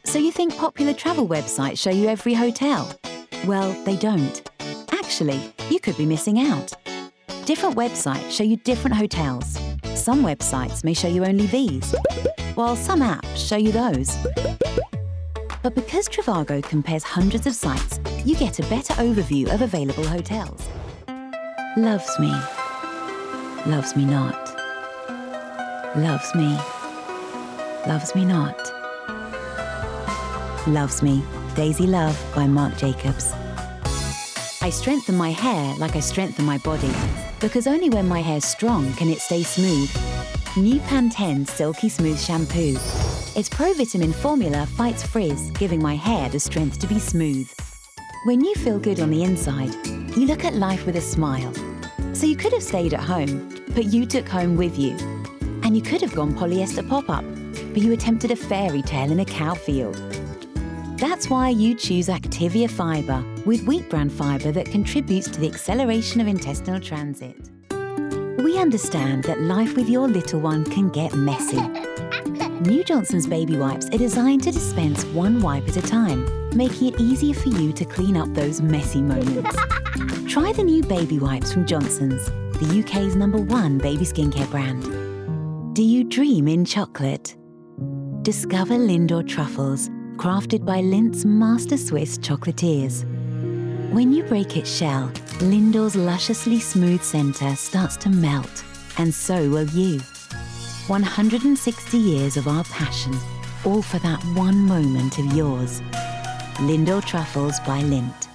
So you think popular travel websites show you every hotel? Well, they don't. Actually, you could be missing out. Different websites show you different hotels. Some websites may show you only these, while some apps show you those. But because Trivago compares hundreds of sites, you get a better overview of available hotels. Loves me. Loves me not. Loves me. Loves me not. Loves Me, Daisy Love by Marc Jacobs. I strengthen my hair like I strengthen my body, because only when my hair's strong can it stay smooth. New Pantene Silky Smooth Shampoo. Its pro-vitamin formula fights frizz, giving my hair the strength to be smooth. When you feel good on the inside, you look at life with a smile. So you could have stayed at home, but you took home with you. And you could have gone polyester pop-up, but you attempted a fairy tale in a cow field. That's why you choose Activia Fibre, with wheat bran fibre that contributes to the acceleration of intestinal transit. We understand that life with your little one can get messy. New Johnson's baby wipes are designed to dispense one wipe at a time, making it easier for you to clean up those messy moments. Try the new baby wipes from Johnson's, the UK's #1 baby skincare brand. Do you dream in chocolate? Discover Lindor truffles, crafted by Lindt's master Swiss chocolatiers. When you break its shell, Lindor's lusciously smooth centre starts to melt, and so will you. 160 years of our passion, all for that one moment of yours. Lindor Truffles by Lindt.